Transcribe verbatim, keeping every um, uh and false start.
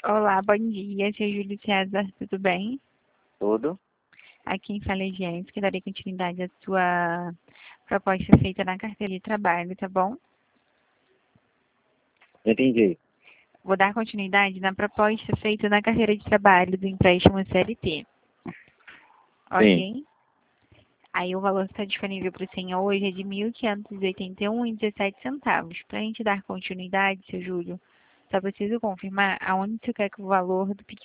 Olá, bom dia, seu Júlio César, tudo bem? Tudo? Aqui em fala Gente, que darei continuidade à sua proposta feita na carteira de trabalho, tá bom? Entendi. Vou dar continuidade na proposta feita na carteira de trabalho do empréstimo C L T, Sim. ok? Aí o valor que está disponível para o senhor hoje é de mil quinhentos e oitenta e um reais e dezessete centavos. Para a gente dar continuidade, seu Júlio, só preciso confirmar aonde você quer que o valor do Pix